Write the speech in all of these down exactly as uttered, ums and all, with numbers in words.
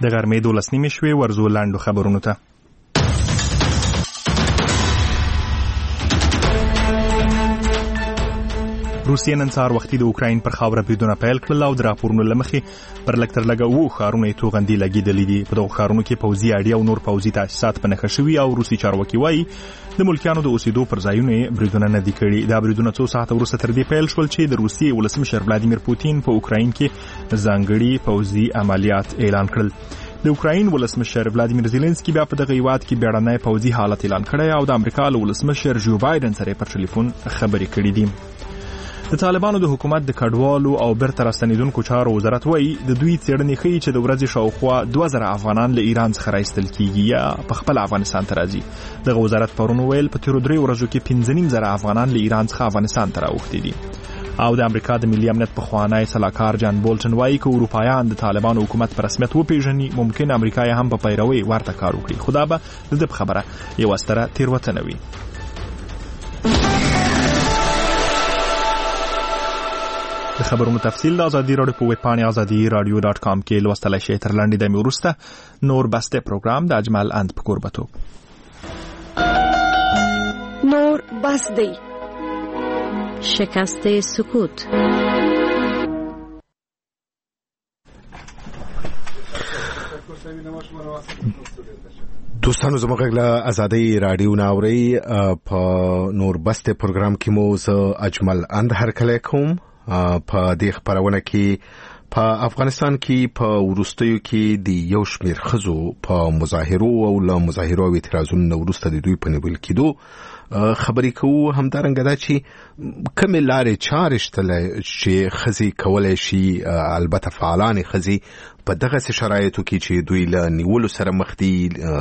د غرمې دولس نیمې شوې. ورځو لاندو خبرونو ته. روسیې نن سهار وختي د اوکراین پر خاوره بریدونه پیل کړل او د راپورونو له مخې پر لږ تر لږه اووه ښارونه یې توغندي لګېدلي دي. په دغو ښارونو کې پوځي اډې او نور پوځي تاسیسات په نښه شوي او روسي چارواکي وایي د ملکیانو د اوسېدو پر ځایونو یې بریدونه نه دي کړي. دا بریدونه څو ساعته وروسته تر دې پیل شول چې د روسیې ولسمشر ولادیمیر پوتین په اوکراین کې ځانګړي پوځي عملیات اعلان کړل. د اوکراین ولسمشر ولادیمیر زيلنسکي بیا په دغه هیواد کې بیړنی پوځي حالت اعلان کړی او د امریکا له ولسمشر جو بایدن سره پر ټلیفون خبرې کړې دي. د طالبانو د حکومت د کډوالو او بیرته راستنېدونکو چارو وزارت وایي د دوی څېړنې ښیي چې د ورځې شاوخوا دوه زره افغانان له ایران څخه راایستل کېږي یا په خپل افغانستان ته راځي. دغه وزارت پرون وویل په تېرو درې ورځو کې پنځه نیم زره افغانان له ایران څخه افغانستان ته راوښتي دي. او د امریکا د ملي امنیت پخوانی سلاکار جان بولټن وایي که اروپایان د طالبانو حکومت په رسمیت وپېژني ممکن امریکا یې هم په پیروۍ ورته کار وکړي، خو دا به د ده په خبره یوه ستره تېروتنه وي. د خبرونو تفصیل د ازادي راډیو په ویب پاڼې ازادي راډیو ډاټ کام کې لوستلی شئ. تر لنډې دمې وروسته نور بسته پروګرام د اجمل اند په کوربتوب. نور بس دی شکست سکوت. دوستانو زموږ غږ له ازادي راډیو نه اورئ. په نور بسته پروګرام کې مو زه اجمل اند هرکلی کوم. په دې خبرونه کې په افغانستان کې په وروستیو کې د یو شمېر ښځو په مظاهرو او له مظاهرو او اعتراضونو وروسته د دوی په نیول کېدو خبرې کوو. همدارنګه دا چې کومې لارې چارې شته چې ښځې کولی شي، البته فعالانې ښځې په دغسې شرایطو کې چې دوی له نیولو سره مخ دي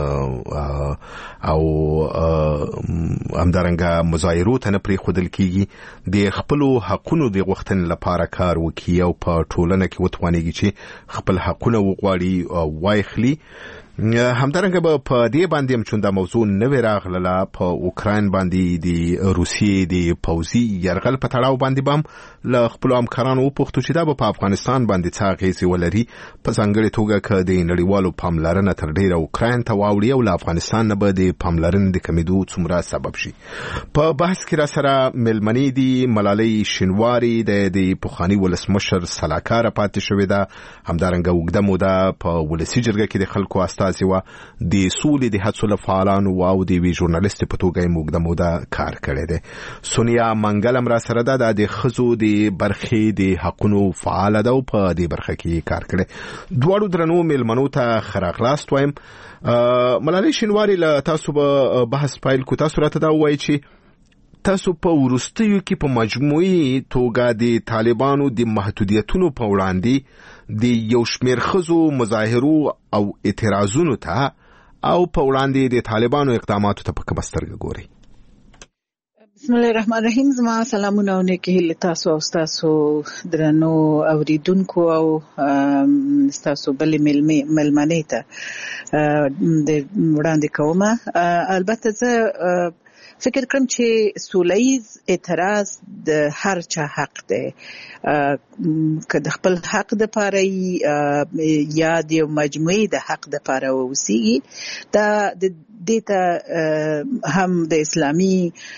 او همدارنګه مظاهرو ته نه پرېښودل کېږي، د خپلو حقونو د غوښتنې لپاره کار وکړي او په ټولنه کې وتوانېږي چې خپل حقونه وغواړي او وایخلي. همدارنګه به په دې باندې هم چې دا موضوع نوې راغله په اوکراین باندې د روسیې د پوځي یرغل په تړاو باندې به هم له خپلو همکارانو وپوښتو چې دا به په افغانستان باندې څه اغېزې ولري، په ځانګړې توګه که د نړیوالو پاملرنه تر ډېره اوکراین ته واوړي او له افغانستان نه به د پاملرنې د کمېدو څومره سبب شي. په بحث کې را سره مېلمنې دي ملالۍ شینواري د پخواني ولسمشر سلاکاره پاتې شوې ده. همدارنګه اوږده موده په ولسي جرګه کې د خلکو استازي وه، د سولې د هڅو له فعالانو او د یوې ژورنالستې په توګه یې اوږده موده کار کړی دی. سونیا منګل هم را سره ده، دا د ښځو د برخې د حقونو فعاله ده او په دې برخه کې کار کړی. دواړو درنو مېلمنو ته ښه راغلاست وایم. ملالۍ شینواري له تاسو به بحث پیل کو. تاسو راته دا ووایئ چې تاسو په وروستیو کې په مجموعي توګه د طالبانو د محدودیتونو په وړاندې د یو شمېر ښځو مظاهرو او اعتراضونو ته او په وړاندې د طالبانو اقداماتو ته په کومه سترګه ګورئ؟ بسم الله الرحمن الرحیم. زما سلامونه او نیکې هیلې تاسو او ستاسو درنو اوریدونکو او ستاسو بلې مېلمنې ته د وړاندې کومه. البته زه فکر کوم چې سوله‌ییز اعتراض د هر چا حق دی، که د خپل حق د پاره یا د مجموعي د حق د پاره اوسېږي. دا د دې ته هم د اسلامي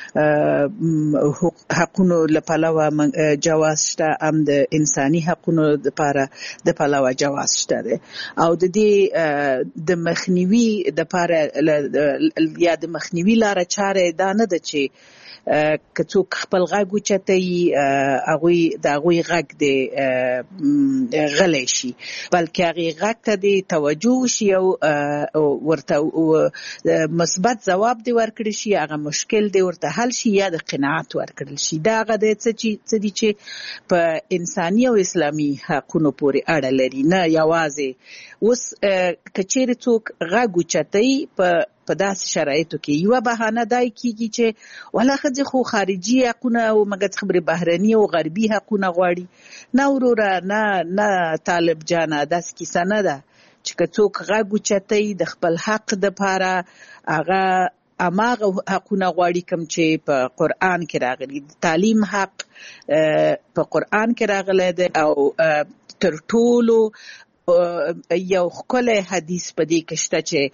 حقونو لپاره جواز شته، هم د انساني حقونو لپاره د پلوه جواز شته دی. او د دې د مخنیوي د پاره یا د مخنیوي لاره چاره دا نه ده چې که څوک خپل غږ اوچتوي هغوی د هغوی غږ دی غلی شي، بلکې هغې غږ ته دی توجه وشي او ورته مثبت ځواب دی ورکړل شي، هغه مشکل دی ورته حل شي یا د قناعت ورکړل شي. دا هغه دی څه دي چې په انساني او اسلامي حقونو پورې اړه لري، نه یوازې اوس که چیرې څوک غږ اوچتوي په په داسې شرایطو کې یوه بهانه دای کېږي چې والا ښځې خو خارجي حقونه او مګر خبرې بهرني او غربي حقونه غواړي. نه وروره، نه نه طالب جانه، داسې کیسه نه ده چې که څوک غږ اوچتوي د خپل حق دپاره هغه هماغه حقونه غواړي کوم چې په قرآن کې راغلي. د تعلیم حق په قرآن کې راغلی دی او تر ټولو یو خپل حدیث په دې کې شته چې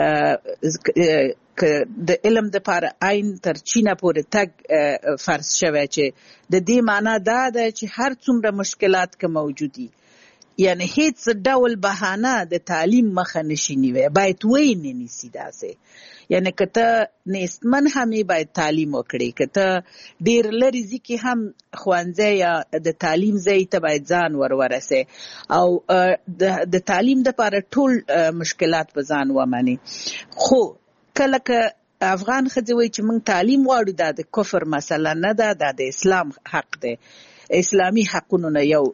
د علم د لپاره عین تر چینه پورې تګ فرض شوی چې د دې معنا دا ده چې هر څومره مشکلات که موجودي یعنی هیڅ ډول بهانه د تعلیم مخه نشي نیوی باید وی نه نیسي داسې یعنی که ته نیستمن همې باید تعلیم وکړي که ته ډېر لرې ځي کې هم ښوونځی یا د تعلیم ځای ته باید ځان ور ورسې او د تعلیم دپاره ټول مشکلات په ځان ومني خو کله که افغان ښځې وایي چې موږ تعلیم غواړو دا د کفر مسله نه ده دا د اسلام حق دی اسلامي حقونو نه یو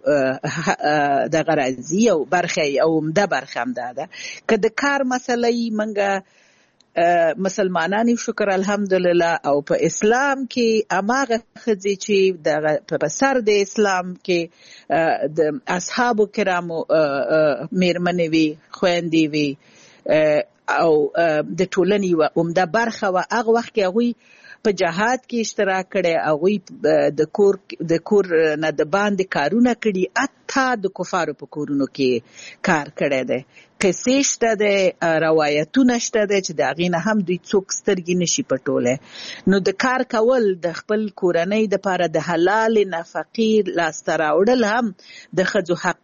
دغه راځي یو برخه یو عمده برخه هم دا ده که د کار مسله یې موږ مسلمانان یو شکر الحمدلله او په اسلام کې هماغه ښځې چې په سر د اسلام کې د اصحابو کرامو میرمنې وي خویندې وي او د ټولنې یوه عمده برخه وه هغه وخت کې هغوی په جهاد کې اشتراک کړی هغوی د کور د کور نه د باندې کارونه کړي حتی د کفارو په کورونو کې کار کړی دی قصې شته دی روایتونه شته دی چې د هغې نه هم دوی څوک سترګې نشي پټولی نو د کار کول د خپل کورنۍ دپاره د حلالې نفقې لاسته راوړل هم د ښځو حق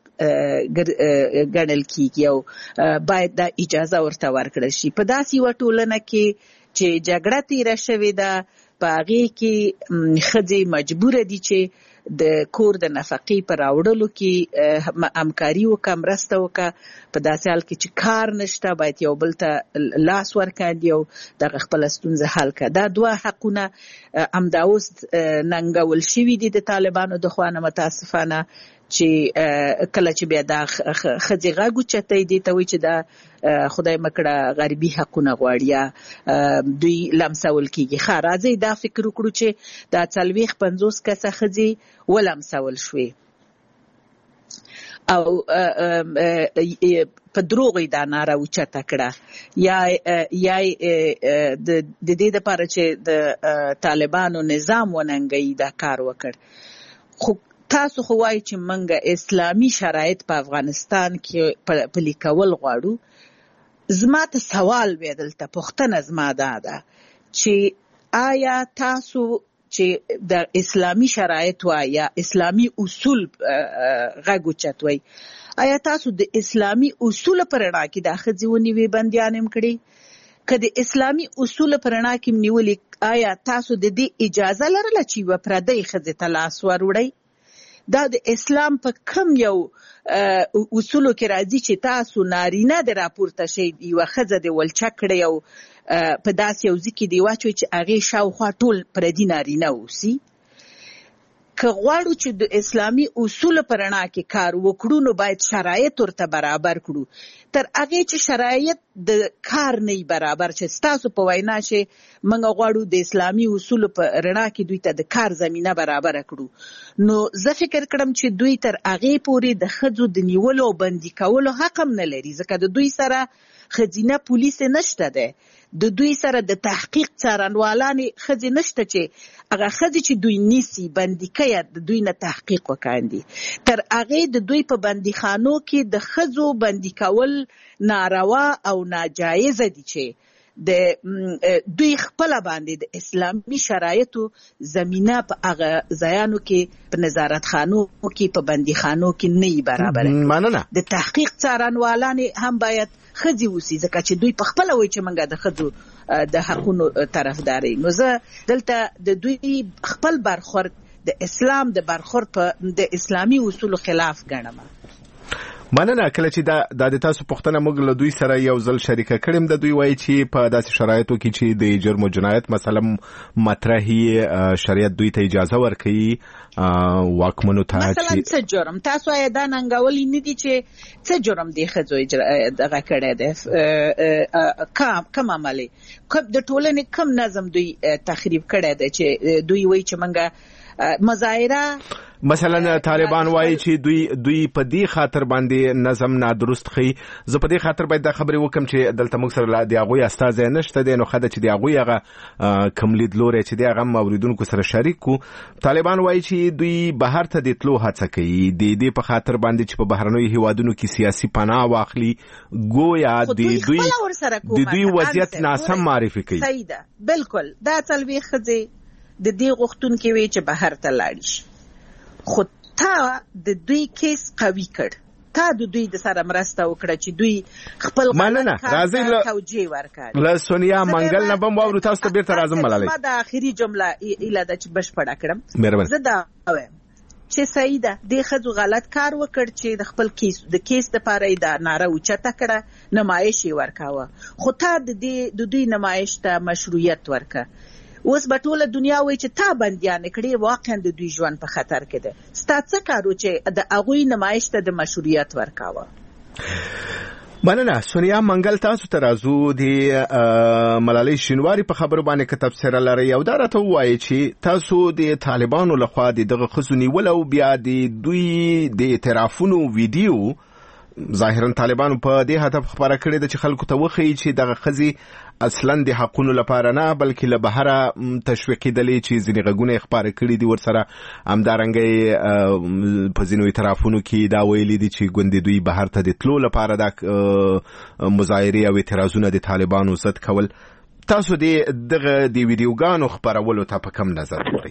ګڼل کیږي او باید دا اجازه ورته ورکړل شي په داسې یوه ټولنه کې چې جګړه تیره شوې ده په هغې کې ښځې مجبوره دي چې د کور د نفقې په راوړلو کې همکاري وکړه مرسته وکړه په داسې حال کې چې کار نشته باید یو بل ته لاس ورکاندي او دغه خپله ستونزه حل کړه دا دوه حقونه همدا اوس ننګول شوي دي د طالبانو د خوا نه متاسفانه چې کله چې بیا دا ښځې غږ اوچتی دي ته وایي چې دا خدای مکړه غربي حقونه غواړي یا دوی لمسول کېږي ښه راځئ دا فکر وکړو چې دا څلوېښت پنځوس کسه ښځې ولمسول شوې او په دروغ یې دا ناره اوچته کړه یا یا د دې دپاره چې د طالبانو نظام وننګوي دا کار وکړ خو تاسو خو وایي چې موږ اسلامي شرایط په افغانستان کې پلي کول غواړو زما ته سوال وی دلته پوښتنه زما دا ده چې آیا تاسو چې د اسلامي شرایط وایي یا اسلامي اصول غږ اوچتوئ آیا تاسو د اسلامي اصول په رڼا کې دا ښځې ونیوې بندیان هم کړي که د اسلامي اصول په رڼا کې م نیولې آیا تاسو د دې اجازه لرله چې یوه پردۍ ښځې ته لاس وروړئ دا د اسلام په کم یو اصولو کې راځي چې تاسو نارینه د راپورته شئ یوه ښځه د ولچه کړئ او په داسې یو ځای کې دې واچوئ چې هغې شاوخوا ټول پردي نارینه اوسي که غواړو چې د اسلامي اصولو په رڼا کې کار وکړو نو باید شرایط ورته برابر کړو تر هغې چې شرایط د کار نه برابر چې ستاسو په وینا چې موږ غواړو د اسلامي اصولو په رڼا کې دوی ته د کار زمینه برابره کړو نو زه فکر کړم چې دوی تر هغې پورې د ښځو د نیولو او بندي کولو حق هم نه لري ځکه د دوی سره ښځینه پولیس نشته دی د دوی سره د تحقیق څارنوالانې ښځې نشته چې هغه ښځې چې دوی نیسي بندي کوي د دوی نه تحقیق وکاندي تر هغې د دوی په بندیخانو کې د ښځو بندي کول ناروا او ناجایزه دي چې د دوی خپله باندې د اسلامي شرایطو زمینه په هغه ځایانو کې په نظارتخانو کې په بندیخانو کې نه وي برابره مننه د تحقیق څارنوالانې هم باید ښځې اوسي ځکه چې دوی په خپله وایي چې موږ د ښځو د حقونو طرفدار یو نو زه دلته د دوی خپل برخورد د اسلام د برخورد په د اسلامي اصولو خلاف ګڼم مننه کله چې دا د تاسو پوښتنه موږ له دوی سره یو ځل شریکه کړم د دوی وایي چې په داسې شرایطو کې چې د جرم او جنایت مثلا مطرحي شریعت دوی ته اجازه ورکوي واکمنو ته مثلا څه جرم تاسو یې دا ننګولي نه دي چې څه جرم دی ښځو دغه کړی دی کم کم عملي د ټولنې کم نظم دوی تخریب کړی دی چې دوی وایي چې موږ مظاهره مثلا طالبان وایي چې دوی دوی په دې خاطر باندې نظم نادرست خي. زه په دې خاطر باید د خبرې وکم چې دلته موږ سره د هغوی استاد نشته دی، نو خدای چې د هغوی هغه کم لیدلوري چې د هغه موریدونکو سره شریک کو. طالبان وایي چې دوی بهر ته د تلو هڅه کوي د دې په خاطر باندې چې په بهرنوي هیوادونو کې سیاسي پناه واخلي، گویا د دوی د دوی وضعیت ناسم معرفي کوي. صحیح ده، بالکل. دا څلوي خځې د دې غوښتونکو وی چې بهر ته لاړ شي، خو تا د دوی کیس قوي کړ، تا د دوی د سره مرسته وکړه چې دوی خپل غلط کار توجیه ورکړي. له سونیا منګل نه بم واورو تاسو ته بیرته راځم ملالۍ. ما د اخیری جمله اله د چې بشپړه کړم. زه دا وایم چې سیده د خځو غلط کار وکړ چې د خپل کیس د کیس د پاره د ناره اوچته کړه، نمایش ورکاوه، خو تا د دې د دوی نمایش ته مشروعیت ورکړه. اوس په ټوله دنیا وایي چې تا بندیان کړي، واقعا د دوی ژوند په خطر کې ده. ستا څه کارو چې د هغوی نمایش ته د مشروعیت ورکاوه؟ مننه. سونیا منګل، تاسو ته راځو. د ملالۍ شینواری په خبرو باندې که تفسیر لري او دا راته وایي چې تاسو د طالبانو لخوا د دغه خزو نیول او بیا د دوی د اعترافونو ویډیو ظاهرا طالبانو په دې هدف خبره کړې ده چې خلکو ته وښیي چې دغه خزي اصلا د حقونو لپاره نه بلکې له بهره تشویقېدلې چې ځینې غږونه خبره کړي دي ورسره همدارنګه په ځینو اعترافونو کې دا ویلي دي چې ګوندې دوی بهر ته د تلو لپاره د مظاهرې او اعتراضونه د طالبانو ضد کول. تاسو د دغه د ویډیوګانو خبرولو ته په کوم نظر ګورئ؟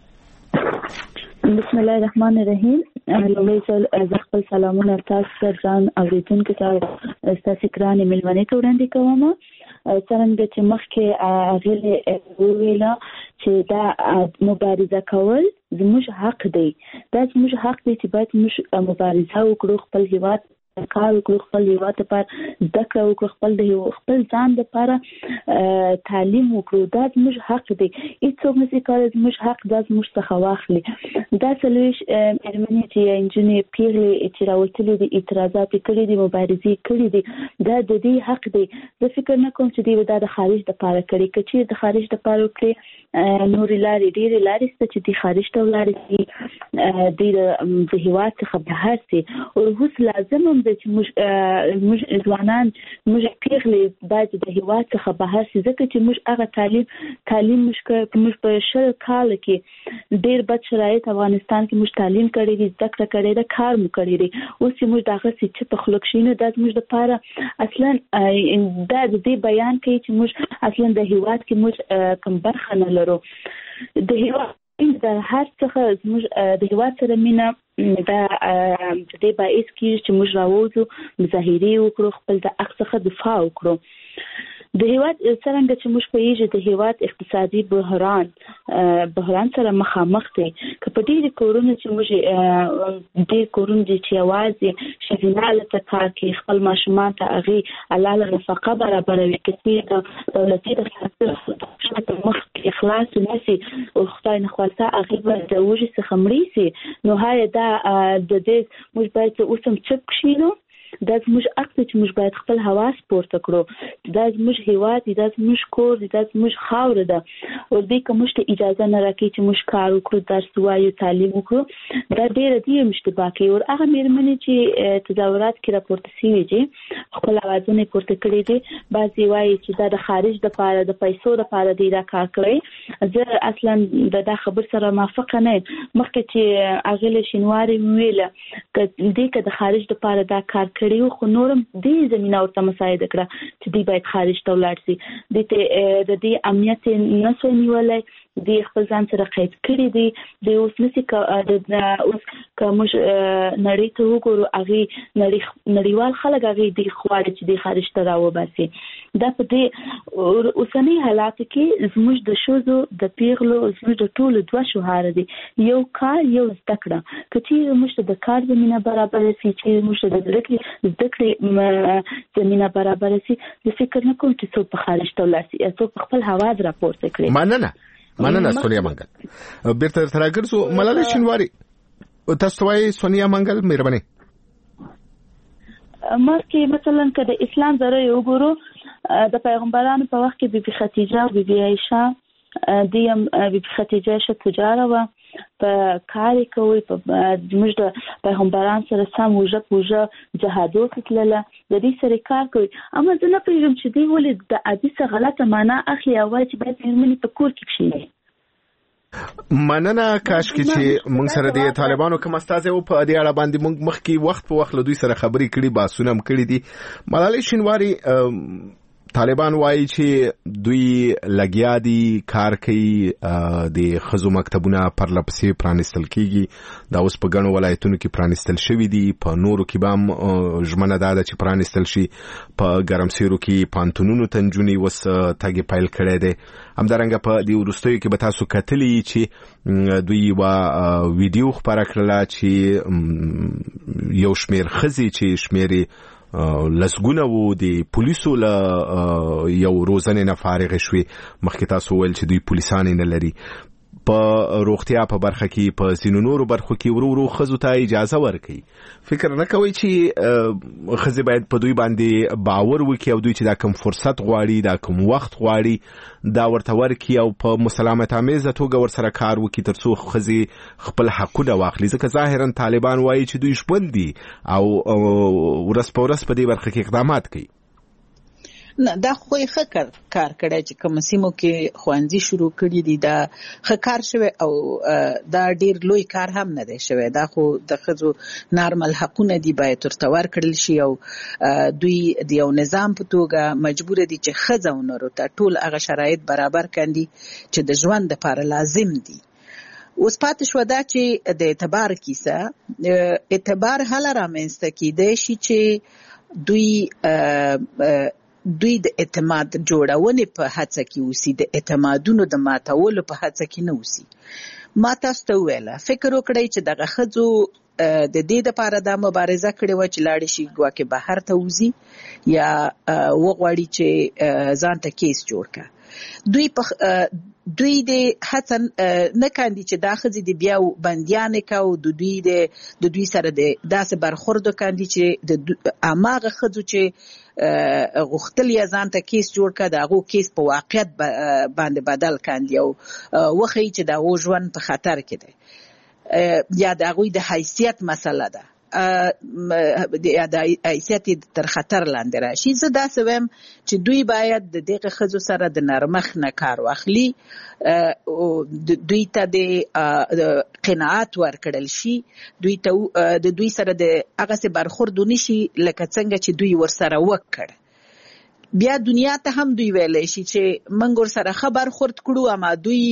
بسم الله الرحمن الرحیم. لومړی زه خپل سلامونه تاسو ته ځان اوریدونکو ته ستاسو ګرانې مېلمنې ته وړاندې کوم. څرنګه چې مخکې هغې وویله چې دا مبارزه کول زموږ حق دی، دا زموږ حق دی چې باید موږ مبارزه وکړو، خپل هیواد کار وکړو، خپل هیواد لپاره زده کړه وکړو، خپل د خپل ځان لپاره تعلیم وکړو. دا زموږ حق دی، هیڅوک نشي کولی زموږ حق دا زموږ څخه واخلي. دا څلوېښت مېرمنې چې نجونې پیغلې چې راوتلې دي، اعتراضات یې کړي دي، مبارزې کړي دي، دا د دې حق دی. زه فکر نه کوم چې دوی دا د خارج دپاره کړي. که چېرې د خارج دپاره وکړي، نورې لارې ډېرې لارې شته چې دوی خارج ته ولاړې شي، دوی د هېواد څخه بهر شي. او اوس لازم هم چې موږ موږ ځوانان موږ پیغلې باید د هېواد څخه بهر شي، ځکه چې موږ هغه تعلیم تعلیم موږ موږ په شل کال کې ډېر بد شرایط افغانستان کې موږ تعلیم کړی دی، زده کړه کړې ده، کار مو کړی دی. اوس چې موږ دغسې چپه خوله کښېنو، دا زموږ دپاره اصلا دا د دې بیان کوي چې موږ اصلا د هېواد کې موږ کوم برخه نه لرو. د هېواد د هر څخه زموږ د هېواد سره مینه دا د دې باعث کېږي چې موږ راووځو، مظاهرې وکړو، خپل د حق څخه دفاع وکړو. د هېواد څرنګه چې موږ پوهېږو د هېواد اقتصادي بحران بحران سره مخامخ دی. که په ډېرې کورونو چې موږ ډېر کورونه دي چې یوازې ښځینه هلته کار کوي، خپل ماشومان ته هغې حلاله نفقه برابروي، که چېرې د دولتي دفتر په مخ کې اخلاص ونه شي او خدای نخواسته هغې به د وږي څخه مړې شي، نو هایا دا د دې موږ باید اوس هم چپ کښېنو. دا زموږ حق دی چې موږ باید خپل حواس پورته کړو. دا زموږ هېواد دی، دا زموږ کور دی، دا زموږ خاوره ده. او دوی که موږ ته اجازه نه راکوي چې موږ کار وکړو، درس ووایو، تعلیم وکړو، دا ډېره دوی هم اشتباه کوي. او هغه مېرمنې چې تظاهرات کې راپورته شوي دي، خپل اوازونه یې پورته کړي دي، بعضې وایي چې دا د خارج دپاره د پیسو دپاره دی دا کار کړی. زه اصلا د دا خبر سره موافقه نه یم. مخکې چې هغې شینواري وویله که دوی که د خارج دپاره دا کار کړی، خو نورم دې زمینه ورته مساعده کړه چې دوی باید خارج ته ولاړ شي. دوی ته د دې امنیت نه شوی نیولی، دوی خپل ځان سره قید کړي دي. دوی اوس نشي اوس که موږ نړۍ ته وګورو، هغې نړیوال خلک هغې دوی غواړي چې دوی خارج ته راوباسي. دا په دې اوسنۍ حالاتو کې زموږ د ښځو د پیغلو زموږ د ټولو دوه شعار دي، یو کار، یو زده کړه. که چېرې موږ ته د کار زمینه برابره شي، چې موږ ته د زده کړې زده کړې زمینه برابره شي، زه فکر نه کوم چې څوک په خارج ته ولاړ شي یا څوک په خپل هواز راپورته کړي. مننه مننه سونیا منګل. بیرته درته راګرځو. ملالۍ شینواري، تاسو وایئ سونیا منګل مهرباني. مخکې مثلا که د اسلام ذره وګورو، د پیغمبرانو په وخت کې بیبي خدیجه او بیبي عایشه، دوی هم بیبي خدیجه ښه تجاره وه، په کار کوي په موږ د پیغمبران سره سم وجه پوجه جهادو تلله د دې سره کار کوي اما زه نه پېژنم چې دی ولې د حدیث غلطه معنا اخلي او چې باید مېرمنې په کور کې کښېني. مننه کاش کې چې موږ سره د طالبانو کوم استاد او په دې اړه باندې موږ مخکې وخت په وخت له دوی سره خبرې کړې باسونه هم کړې دي. ملالۍ شینواری طالبان وایي چې دوی لګیا دي کار کوي د خزو مکتبونه پرلپسې پرانستل کیږي دا اوس په ګڼو ولایتونو کې پرانستل شوي دي په نورو کې به هم ژمنه دا ده چې پرانستل شي په ګرمسیرو کې پانتونونو ته نجونې اوس تګ پیل کړی دی. همدارنګه په دې وروستیو کې به تاسو کتلی چې دوی یوه ویډیو خپره کړله چې یو شمېر ښځې چې شمېر لسګونه وو د پولیسو له یو روزنې نه فارغ شوي مخکې تاسو ویل چې دوی پولیسان نه لري په روغتیا په برخه کې په ځینو نورو برخو کې ورو ورو ښځو ته اجازه ورکړي. فکر نه کوئ چې ښځې باید په دوی باندې باور وکړي او دوی چې دا کوم فرصت غواړي دا کوم وخت غواړي دا ورته ورکړي او په مسالمت آمیزه توګه ورسره کار وکړي تر څو ښځې خپل حقونه واخلي ځکه ظاهرا طالبان وایي چې دوی ژمن دي او ورځ په ورځ په دې برخه کې اقدامات کوي. نه دا خو یې ښه کار کړی چې کوم سیمو کې ښوونځي شروع کړي دي دا ښه کار شوی او دا ډیر لوی کار هم نه دی شوی دا خو د ښځو نارمل حقونه دي باید ورته ورکړل شي او دوی د یو نظام په توګه مجبور دي چې ښځه او نورو ته ټول هغه شرایط برابر کړي چې د ژوند لپاره لازم دي. اوس پاتې شو دا چې د اعتبار کیسه اعتبار هله رامنځته کیدی شي چې دوی دوی د اعتماد جوړونې په هڅه کې اوسي د اعتمادونو د ماتولو په هڅه کې نه اوسي. ما تاسو ته ویله فکر وکړئ چې دغه ښځو د دې لپاره دا مبارزه کړې وه چې لاړې شي ګواکې بهر ته وځي یا وغواړي چې ځان ته کیس جوړ کړه. دوی په دوی د هڅه نه کاندي چې دا ښځې د بیا بندیانې کا او د دوی د دوی سره د داسې برخورد کاندي چې د هماغه ښځو چې غوښتل یا ځان ته کیس جوړ کړه د هغو کیس په واقعیت باندې بدل کاندي او وښیي چې د هغو ژوند په خطر کې دی یا د هغوی د حیثیت مسله ده د حیثیت تر خطر لاندې راشي. زه داسې وایم چې دوی باید د دغه ښځو سره د نرمښت نه کار واخلي دوی ته د قناعت ورکړل شي دوی ته د دوی سره د هغسې برخورد ونشي لکه څنګه چې دوی ورسره وکړ. بیا دنیا ته هم دوی ویلی شي چې موږ ورسره ښه برخورد کړو اما دوی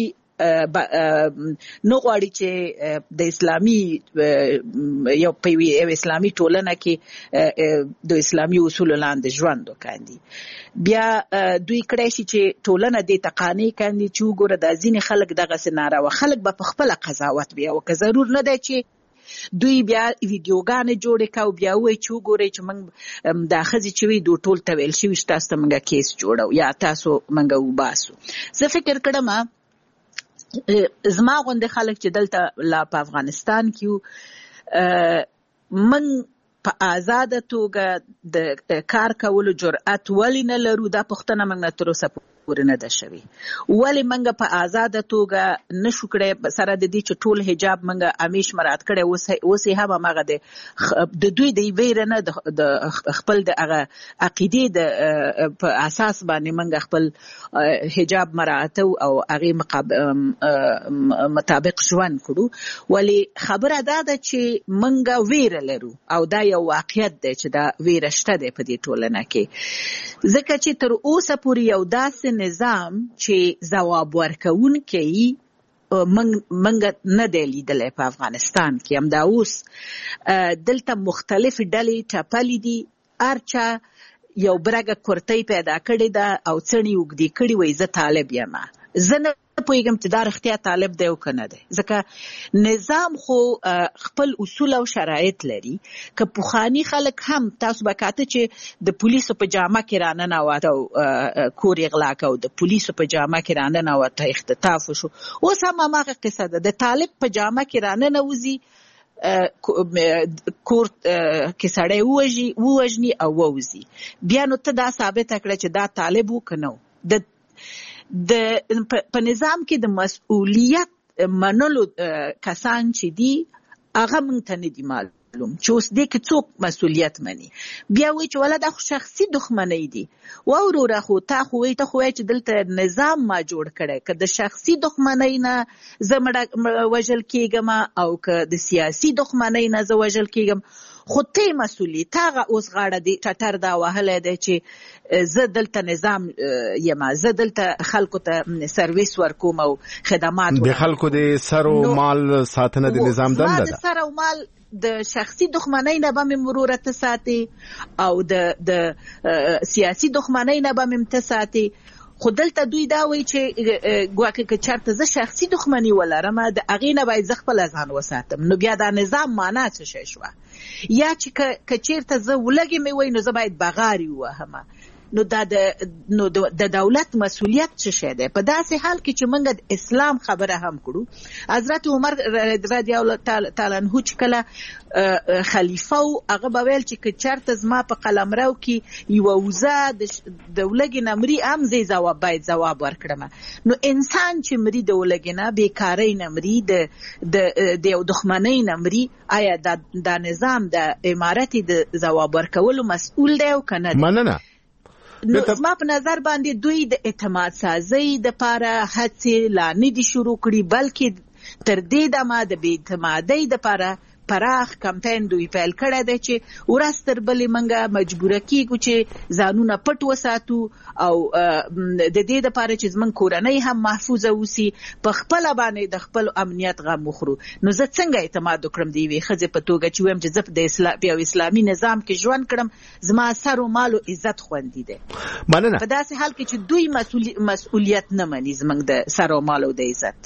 نو غواړي چې د اسلامي یو په اسلامي ټولنه کې د اسلامي اصولو لاندې ژوند وکاندي. بیا دوی کړی شي چې ټولنه دې ته قانع کاندي چې وګوره دا ځینې خلک دغسې ناروا خلک به په خپله قضاوت بیا وکړي. ضرور نه دی چې دوی بیا ویډیوګانې جوړې کړه او بیا وایي چې وګورئ چې موږ دا ښځې چې وي دوی ټول ته ویل شوي چې تاسو ته موږ کیس جوړو یا تاسو موږ وباسو. زه فکر کړم زما غوندې خلک چې دلته لا په افغانستان کې من په آزاده توګه د کار کولو جرأت ولې نه لرو دا پوښتنه موږ نه تر اوسه پورې نه ده شوې. ولې موږ په آزاده توګه نشو کړی سره د دې چې ټول حجاب موږ همیش مراعات کړی اوس یې هم هماغه د دوی د ویره نه د خپل د هغه عقیدې د په اساس باندې موږ خپل حجاب مراعاتو او هغې مطابق ژوند کړو. ولې خبره دا ده چې موږ ویره لرو او دا یو واقعیت دی چې دا ویره شته دی په دې ټولنه کې ځکه چې تر اوسه پورې یو داسې نظام چې ځواب ورکوونکی منګ نه دی لیدلی په افغانستان کې. همدا اوس دلته مختلف ډلې ټپلې دي هر چا یو برګه کورتۍ پیدا کړې ده او څڼې اوږدې کړې وایي زه طالب یم. زه نه پوهېږم چې دا رښتیا طالب دی او که نه دی ځکه نظام خو خپل اصول او شرایط لري. که پخواني خلک هم تاسو به کاته چې د پولیسو په جامه کې راننوته او کور یې غلا کو د پولیسو په جامه کې راننوته اختطاف وشو. اوس هم هماغه قصه ده د طالب په جامه کې راننوځي کور کې سړی ووژني او ووځي. بیا نو ته دا ثابته کړه چې دا طالب و که نه و. د د په نظام کې د مسؤلیت منلو کسان چې دي هغه موږ ته نه دي معلوم چې اوس دې کې څوک مسؤلیت مني. بیا وایي چې ولا دا خو شخصي دښمنۍ دي. وروره خو تا خو وایي ته خو وایي چې دلته نظام ما جوړ کړی، که د شخصي دښمنۍ نه زه مړه وژل کېږم او که د سیاسي دښمنۍ نه زه وژل کېږم، خو ته مسؤلي تاغه اوس غاړه دی ټټر دا وهلی دی چې زه دلته نظام یم، زه دلته خلکو ته سرویس ورکوم او خدمات د خلکو د سر او مال ساتنه د نظام دنده ده. د سر او مال د شخصي دښمنۍ نه به مې مروره ته ساتي او د د سیاسي دښمنۍ نه به مې ته ساتي. خو دلته دوی دا وایي چې ګواکې که چېرته زه شخصي دښمني ولرم د هغې نه باید زه خپله ځان وساتم، نو بیا دا نظام معنا څه شی شوه؟ یا چې که چېرته زه ولږې مې وایي نو زه باید بغارې ووهمه. نو دا د نو د دولت مسؤلیت څه شی دی؟ په داسې حال کې چې موږ د اسلام خبره هم کړو، حضرت عمر رضی الله تعالی عنه چې کله خلیفه و هغه به ویل چې که چېرته زما په قلمرو کې یوه وزه د ولږې نه مري هم زه ځواب باید ځواب ورکړم. نو انسان چې مري د ولږې نه، بېکارۍ نه مري، د یو دښمنۍ نه مري، آیا دا نظام د امارت د ځواب ورکولو مسؤل دی او که نه دی؟ مننه. نو زما په نظر باندې دوی د اعتماد سازۍ دپاره هڅې لا نه دي شروع کړي، بلکې تر دې دمه د بې اعتمادۍ دپاره پراخ کمپین دوی پیل کړی دی چې ورځ تر بلې موږ مجبوره کېږو چې ځانونه پټ وساتو او د دې دپاره چې زموږ کورنۍ هم محفوظه اوسي، په خپله باندې د خپل امنیت غم وخورو. نو زه څنګه اعتماد وکړم د یوې ښځې په توګه چې وایم چې زه په یو اسلامي نظام کې ژوند کړم، زما سر و مال او عزت خوندي دی؟ مننه. په داسې حال کې چې دوی مسؤلیت نه مني زموږ د سر و مال او د عزت.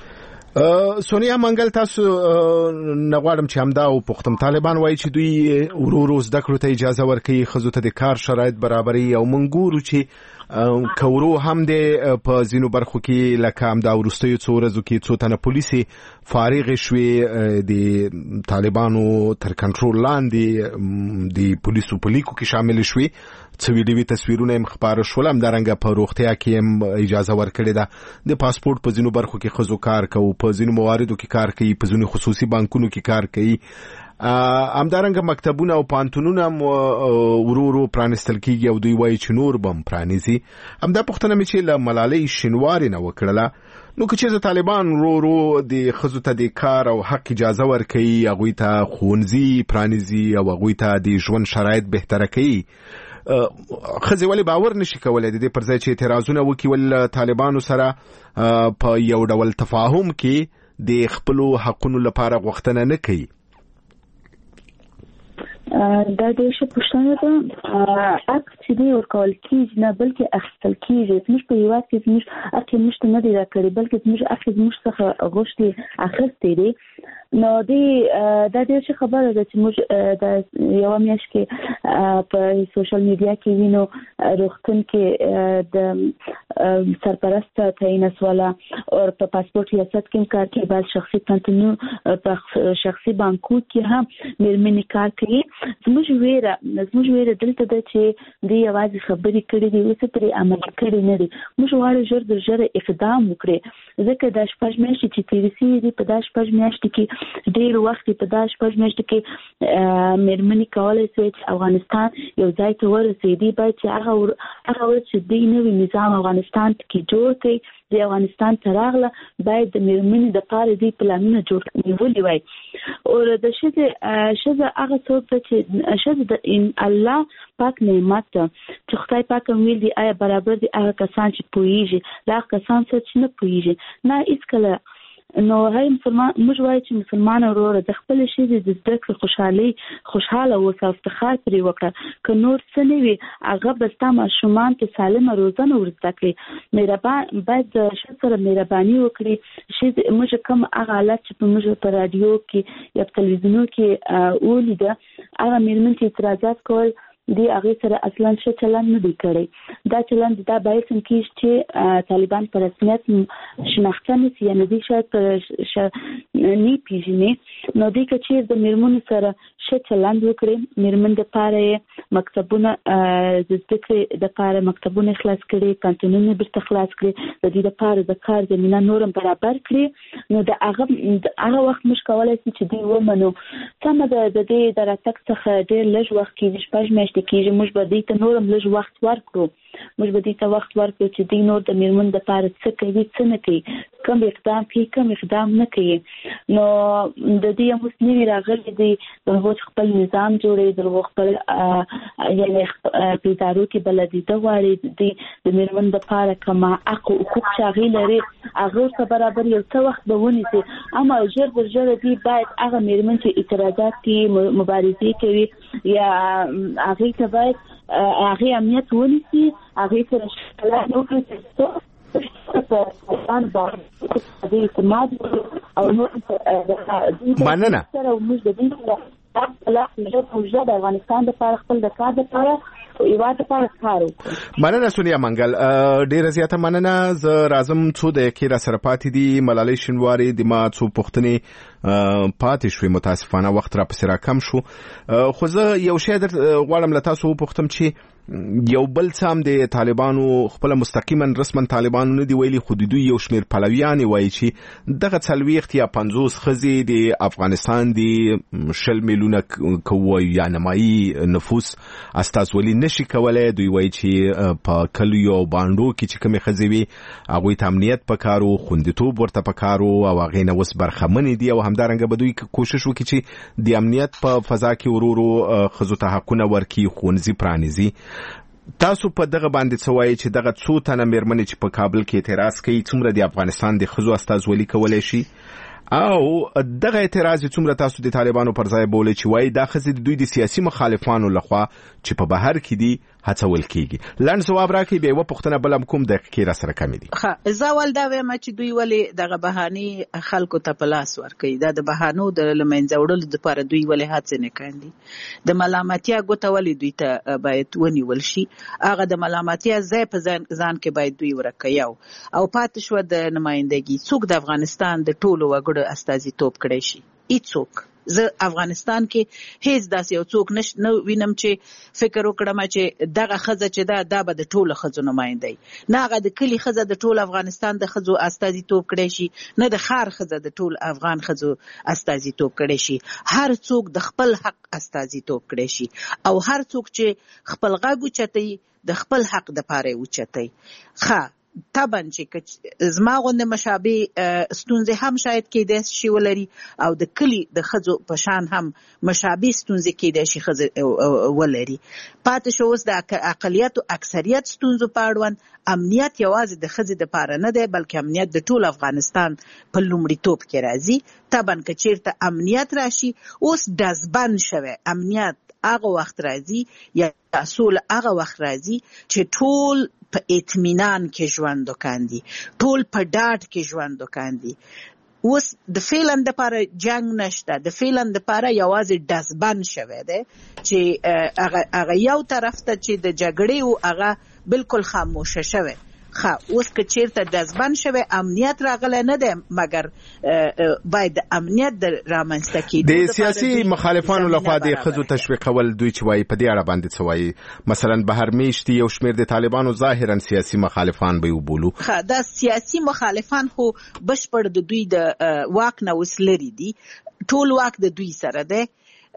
سونیا منګل، تاسو نغواړم چې همدا او پختم طالبان وایي چې دوی ورو ورو زده کړو ته اجازه ورکوي، ښځو ته د کار شرایط برابري، او منګورو چې کورو هم د په ځینو برخو کې لکه همدا وروستیو څو ورځو کې څو تنه پولیسې فارغې شوې د طالبانو تر کنټرول لاندې د پولیسو په لیکو کې شامل شوې، څو ویډیوي تصویرونه هم خپاره شول. همدارنګه په روغتیا کې هم اجازه ورکړې ده د پاسپورت په ځینو برخو کې ښځو کار کوي، په ځینو مواردو کې کار کوي، په ځینو خصوصي بانکونو کې کار کوي. همدارنګه مکتبونه او پانتونونه هم ورو ورو پرانستل کېږي او دوی وایي چې نور به هم پرانیزي. همدا پوښتنه مې چې له ملالۍ شینوارې نه وکړله، نو که چېرته طالبان ورو ورو د ښځو ته د کار او حق اجازه ورکوي، هغوی ته ښوونځي پرانیزي او هغوی ته د ژوند شرایط بهتره کوي، ښځې ولې باور نشي کولی د دې پر ځای چې اعتراضونه وکړي ول طالبانو سره په یو ډول تفاهم کې د خپلو حقونو لپاره غوښتنه نه کوي؟ دا د ښه پوښتنه ده. حق چې دی ورکول کېږي نه بلکې اخیستل کېږي. زموږ په هېواد کې زموږ حق یې موږ ته نه دی راکړی، بلکې زموږ حق یې زموږ څخه غوښتي اخیستی دی. نو دی دا ډېر ښه خبره ده چې موږ د یوه میاشت کې په سوشل میډیا کې وینو روغتون کې د سرپرست تعیین شوله او په پاسپورت ریاست کې هم کار کوي، بعض شخصي پانتونو په شخصي بانکو کې هم مېرمنې کار کوي. زموږ ویره زموږ ویره دلته ده چې دوی یوازې خبرې کړې دي، اوس پرې عمل کړی نه دي. موږ غواړو ژر تر ژره اقدام وکړي، ځکه دا شپږ میاشتې چې تېرې شوي دي، په دا شپږ میاشتې کې ډېر وخت په دا شپږ میاشتې کې مېرمنې کولی شوی چې افغانستان یو ځای ته ورسېدي. باید چې هغه هغه ورځ چې دوی نوی نظام افغانستان کې جوړ کړي، د افغانستان ته راغله باید د مېرمنې دپاره دوی پلانونه جوړ نیولي وای. او د ښځې ښځه هغه څوک ده چې ښځه د الله پاک نعمت ده چې خدای پاک هم ویل دي آیا برابر دي هغه کسان چې پوهېږي له هغه کسان سره چې نه پوهېږي نه هېڅکله. نو هر مسلمان موږ وایو چې مسلمان وروره د خپلې ښځې د زده کړې خوشحالۍ خوشحاله اوسه او افتخار پرې وکړه، که نور څه نه وي هغه به ستا ماشومان ته سالمه روزنه ور زده کړي. مهربان باید د ښځې سره مهرباني وکړي. ښځې موږ کوم هغه حالت چې په موږ په راډیو کې یا په تلویزیونو کې ولیده، هغه مېرمن چې اعتراضات کول دی هغې سره اصلا ښه چلند نه دی کړی. دا چلند دا باعث هم کېږي چې طالبان په رسمیت شناخته نه سي، یعنې دوی شاید په نه پېژني. نو دوی که چېرې د مېرمنو سره ښه چلند وکړي. میرمن د پاره مکتبونه د زده کړې د پاره مکتبونه خلاص کړي، کانتینونه برته خلاص کړي، د دې لپاره د کار زمينه نورم برابر کړي. نو د هغه هغه وخت مش کولای شي چې دوی ومنو سم د دې د راتګ څخه ډېر لږ وخت کې شپږ میاشتې کېږي، موږ به دې ته نورم لږ وخت ورکړو. موږ به دې ته وخت ورکړو چې دوی نور د میرمن د پاره څه کوي څه نه کوي، کوم اقدام کوي کوم اقدام نه کوي. نو د دې هم اوس نوي راغلي دي د هغوی خپل نظام جوړوي، د هغوی خپل یعنې په ادارو کې بلدیده غواړي د میرمن د پاره کومه حق او حقوق چې هغې لري هغه ورته برابر یو څه وخت به ونیسي. اما ژر تر ژره دوی باید هغه میرمن چې اعتراضات کوي مبارزې کوي یا هغې ته باید هغې امنیت ونیسي، هغې سره شکلات وکړي چې مننه. د افغانستان د لپاره خپل د کار لپاره او ایواته لپاره کار وکړو. مننه سونیا منګل، ډیره زیاته مننه. زه راځم څو دقیقې را سره پاتې دي. ملالۍ شینواري د ما څو پوښتنې پاتې شوې، متاسفانه وخت را پسې را کم شو، خو زه یو شی در غواړم له تاسو وپوښتم چې یو بل څه هم د طالبانو خپل مستقیما رسما طالبانو نه دی ویلي، خو د دوی یو شمېر پلویان وایي چې دغه څلوېښت یا پنځوس ښځې د افغانستان د شل میلیونه کوو یا نمایي نفوس استازولي نشي کولای. دوی وایي چې په کلیو او بانډو کې چې کومې ښځې وي هغوی ته امنیت پکارو، خوندیتوب ورته پکارو او هغې نه اوس برخمنې دي، او همدارنګه به دوی کوشش وکړي چې د امنیت په فضا کې ورو ورو ښځو ته حقونه ورکړي، ښوونځي پرانیزي. تاسو په دغه باندې څه وایي چې دغه څو تنه میرمنې چې په کابل کې اعتراض کوي څومره د افغانستان د ښځو استازولي کولی شي، او دغه اعتراض څومره تاسو د طالبانو پر ځای بولئ چې وایي دا ښځې د دوی د سیاسي مخالفانو لخوا چې په بهر کې دي هڅول کیږي؟ لنډ ځواب راکړئ، بیا یوه پوښتنه بل هم کوم دقیقې را سره کمې دي. ښه، زه اول دا وایم چې دوی ولې دغه بهانې خلکو ته په لاس ورکوي. دا د بهانو د له منځه وړلو دپاره دوی ولې هڅې نه کاندي؟ د ملامتیا ګوته ولې دوی ته باید ونیول شي؟ هغه د ملامتیا ځای په ځان کې باید دوی ورکوي. او پاتې شوه د نمایندګي، څوک د افغانستان د ټولو وګړو استازیتوب کړی شي؟ هیڅوک. زه افغانستان کې هیڅ داسې یو څوک نه وینم چې فکر وکړم چې دغه ښځه چې ده دا به د ټولو ښځو نماینده وي. نه هغه د کلي ښځه د ټول افغانستان د ښځو استازیتوب کړی شي، نه د ښار ښځه د ټول افغان ښځو استازیتوب کړی شي. هر څوک د خپل حق استازیتوب کړی شي، او هر څوک چې خپل غږ اوچتوي د خپل حق دپاره یې اوچتوي. ښه، طبعا چې زما غوندې مشابه ستونزې هم شاید کېدای شي ولري، او د کلي د ښځو په شان هم مشابه ستونزې کېدای شي ښځې ولري. پاتې شو اوس د اقلیت او اکثریت ستونزو په اړوند امنیت یوازې د ښځې دپاره نه دی، بلکې امنیت د ټول افغانستان په لومړیتوب کې راځي. طبعا که چېرته امنیت راشي، اوس ډزبند شوی امنیت هغه وخت راځي یا سوله هغه وخت راځي چې ټول په اطمینان کې ژوند وکاندي، ټول په ډاډ کې ژوند وکاندي. اوس د فعلا دپاره جنگ نشته، د فعلا دپاره یوازې ډزبند شوی دی چې هغه یو طرف ته چې د جګړې و هغه بالکل خاموشه شوی. ښه، اوس که چېرته ډزبند شوی امنیت راغلی نه دی، مګر باید د امنیت د رامنځته کېدو د سیاسي مخالفانو لخوا د ښځو تشویقول دوی چې وایي په دې اړه باندې څه وایي؟ مثلا بهر میشتي یو شمېر د طالبانو ظاهرا سیاسي مخالفان به یې وبولو. ښه، دا سیاسي مخالفان خو بشپړ د دوی د واک نه اوس لرې دي، ټول واک د دوی سره دی.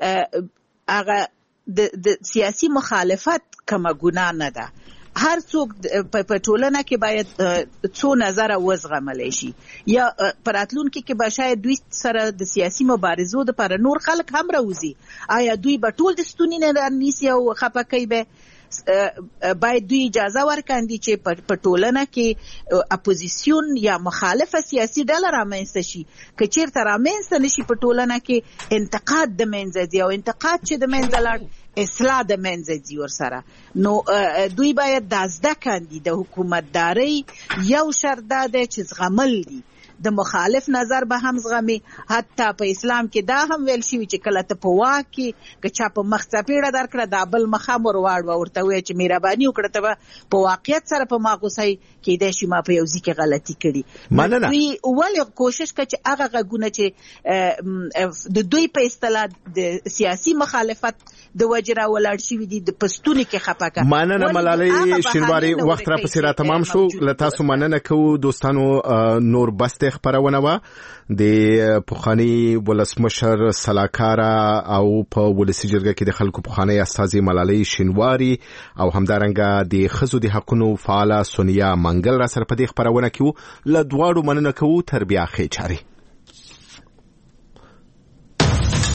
هغه د سیاسي مخالفت کومه ګناه نه ده. هر څوک په ټولنه کې باید څو نظره وزغملی شي، یا په راتلونکي کې به شاید دوی سره د سیاسي مبارزو دپاره نور خلک هم راوځي. آیا دوی به ټول د ستوني نه رانیسي او خفه کوي به؟ باید دوی اجازه ورکاندي چې په ټولنه کې اپوزیسیون یا مخالفه سیاسي ډله رامنځته شي. که چېرته رامنځته نشي په ټولنه کې انتقاد د منځه ځي، او انتقاد چې د منځه لاړ اصلاح د منځه ځي ورسره، نو دوی باید دا زده کاندي. د حکومتدارۍ یو شرط دا دی چې زغمل دي. د مخالف نظر به هم زغمي. حتی په اسلام کې دا هم ویل شوی چې کله ته په واک کې که چا په مخ څپېړه درکړه دا بل مخام ور واړوه ورته وایي چې مهرباني وکړه ته به په واقعیت سره په ما غوسه کېدای شي ما په یو ځای کې غلطي کړي. مننه. دوی ولې کوشش کوي چې هغه غږونه چې د دوی په اصطلاح د سیاسي مخالفت د وجره ولاړ شوي دي د پښتون کې خپه کا. مننه ملالۍ شینواری، وخت را پسې را تمام شو. له تاسو مننه کوو دوستانو. نور بسته خبرونه و د پوخانی ولسمشر سلاکار او په ولسی جرګه کې د خلکو پوخانی استاذي ملالۍ شینواری او همدارنګه د خزو د حقونو فعال سونیا منګل را سره په دې خبرونه کې و. له دواړو مننه کوو. تر بیا خیر چاري.